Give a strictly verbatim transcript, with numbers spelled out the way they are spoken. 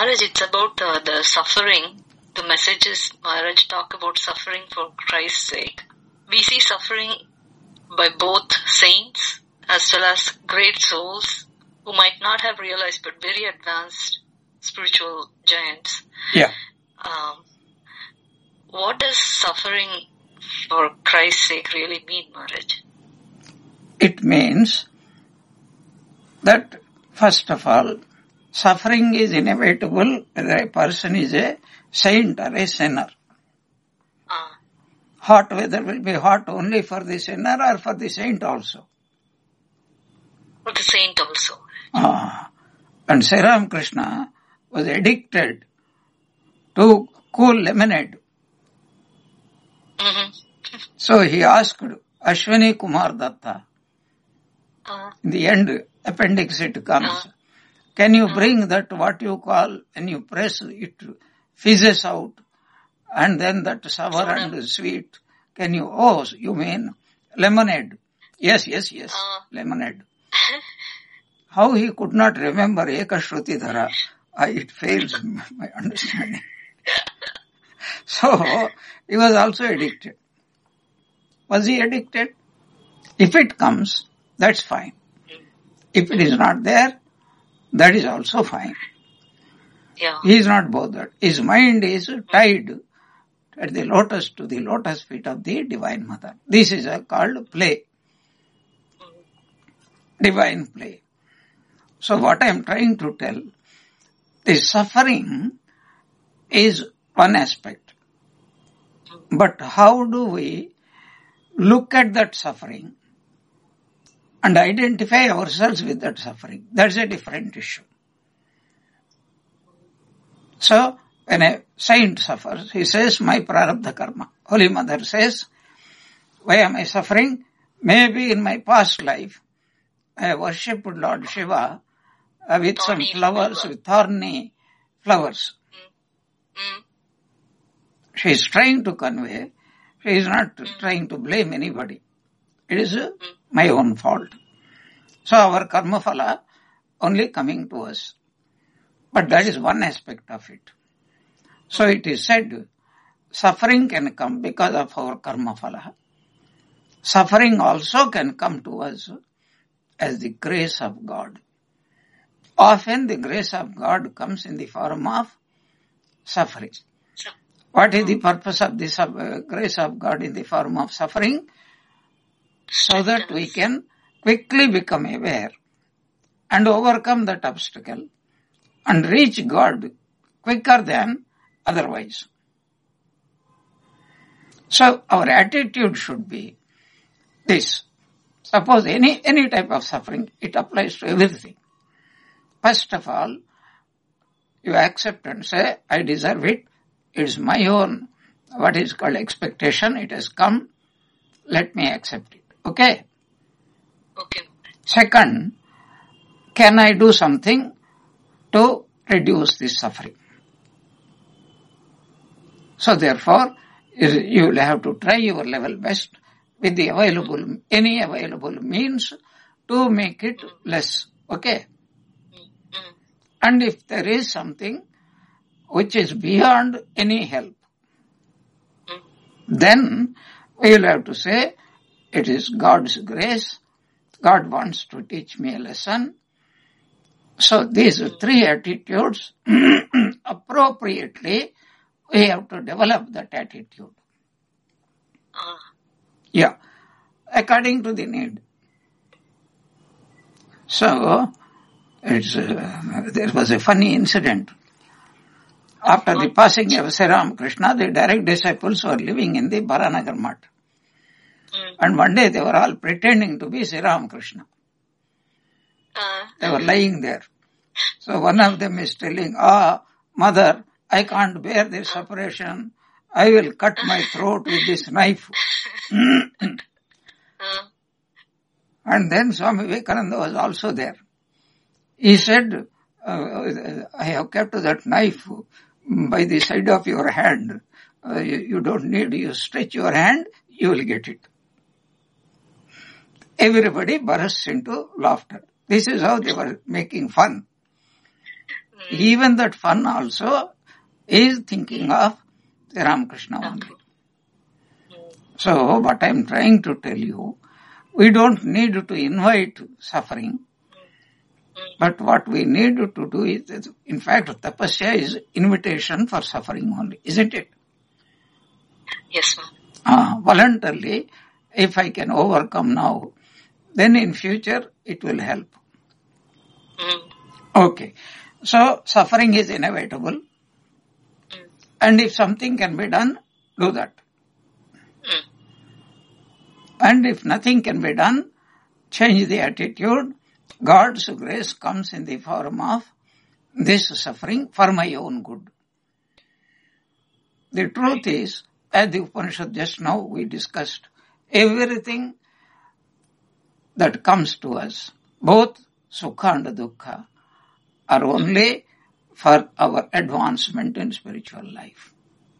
Maharaj, it's about uh, the suffering. The messages Maharaj talk about suffering for Christ's sake. We see suffering by both saints as well as great souls who might not have realized, but very advanced spiritual giants. Yeah. Um, what does suffering for Christ's sake really mean, Maharaj? It means that, first of all, suffering is inevitable whether a person is a saint or a sinner. Uh, Hot weather will be hot only for the sinner or for the saint also. for the saint also. Ah. And Sri Ramakrishna was addicted to cool lemonade. Mm-hmm. So he asked Ashwini Kumar Datta, Uh, in the end, appendix it comes, Uh. can you bring that what you call, when you press it fizzes out, and then that sour Soda. and sweet, can you, oh, you mean lemonade? Yes, yes, yes, Uh. lemonade. How he could not remember Ekashruti Dhara, I, it fails my understanding. So, he was also addicted. Was he addicted? If it comes, that's fine. If it is not there, that is also fine. yeah. He is not bothered. His mind is tied at the lotus to the lotus feet of the Divine Mother. This is a called play. Divine play. So what I am trying to tell, the suffering is one aspect. But how do we look at that suffering and identify ourselves with that suffering? That's a different issue. So, when a saint suffers, he says, my prarabdha karma. Holy Mother says, why am I suffering? Maybe in my past life, I worshipped Lord Shiva uh, with Thorny some flowers, flower. with thorny flowers. Mm. She is trying to convey, she is not trying to blame anybody. It is uh, my own fault. So our karma phala only coming to us. But that is one aspect of it. So it is said, suffering can come because of our karma phala. Suffering also can come to us as the grace of God. Often the grace of God comes in the form of suffering. So, What is the purpose of this uh, grace of God in the form of suffering? So that we can quickly become aware and overcome that obstacle and reach God quicker than otherwise. So our attitude should be this. Suppose any, any type of suffering, it applies to everything. First of all, you accept and say, I deserve it. It is my own, what is called expectation. It has come. Let me accept it. Okay? okay. Second, can I do something to reduce this suffering? So therefore, you will have to try your level best with the available, any available means to make it less. Okay? Mm. And if there is something which is beyond any help, Mm. then we will have to say, it is God's grace. God wants to teach me a lesson. So these three attitudes, appropriately, we have to develop that attitude. Uh, Yeah, according to the need. So, it's, uh, there was a funny incident. After the passing of Sri Ramakrishna, the direct disciples were living in the Baranagar Math. mm. And one day they were all pretending to be Sri Ramakrishna. Uh, They were lying there. So one of them is telling, ah, mother, I can't bear this separation. I will cut my throat with this knife. uh, And then Swami Vivekananda was also there. He said, uh, I have kept that knife by the side of your hand. Uh, you, you don't need, you stretch your hand, you will get it. Everybody bursts into laughter. This is how they were making fun. Mm. Even that fun also is thinking of Ramakrishna only. Mm. So what I am trying to tell you, we don't need to invite suffering, but what we need to do is, in fact, tapasya is invitation for suffering only, isn't it? Yes, ma'am. Uh, voluntarily, if I can overcome now, then in future it will help. Mm. Okay. So suffering is inevitable. Mm. And if something can be done, do that. Mm. And if nothing can be done, change the attitude. God's grace comes in the form of this suffering for my own good. The truth is, as the Upanishad just now we discussed, everything that comes to us, both sukha and dukkha, are only for our advancement in spiritual life.